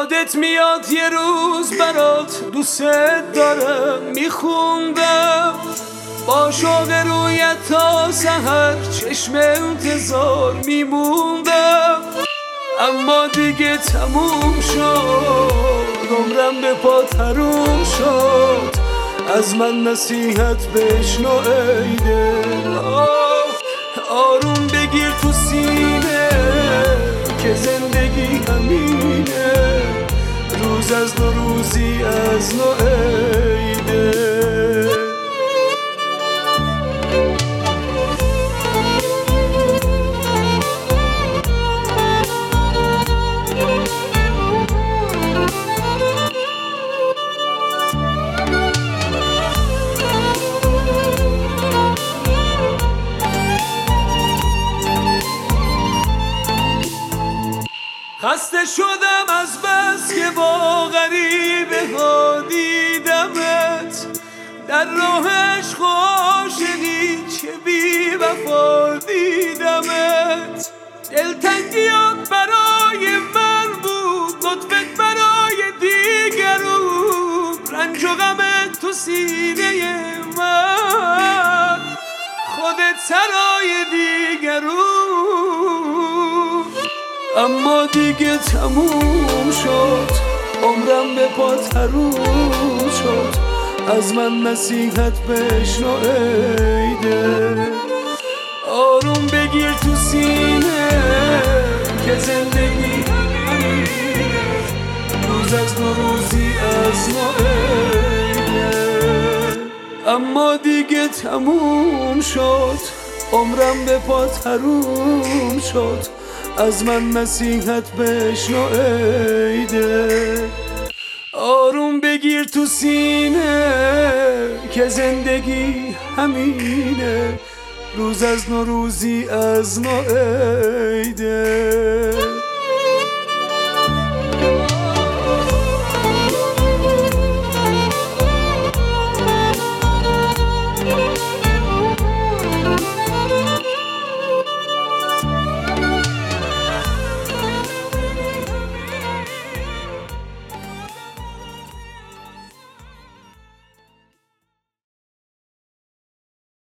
یادت میاد یه روز برات دوست دارم میخوندم، با شوق رویت تا سحر چشم انتظار میموندم. اما دیگه تموم شد، عمرم به پات حروم شد. از من نصیحت بشنو ای دل، آروم بگیر تو سینه که زندگی همینه، روز از نو روزی از نو ای دل. خسته شدم از بس که با غریبه ها دیدمت، در راه عشق و عاشقی چه بی وفا دیدمت. دلتنگیات برای من بود، لطفت برای دیگرون، رنج و غمت تو سینه من، خودت سرای دیگرون. اما دیگه تموم شد، عمرم به پات حروم شد. از من نصیحت بشنو ای دل، آروم بگیر تو سینه که زندگی روز از نو روزی از نو ای دل. اما دیگه تموم شد، عمرم به پات حروم شد. از من نصیحت بشنو ای دل، آروم بگیر تو سینه که زندگی همینه، روز از نو روزی از نو ای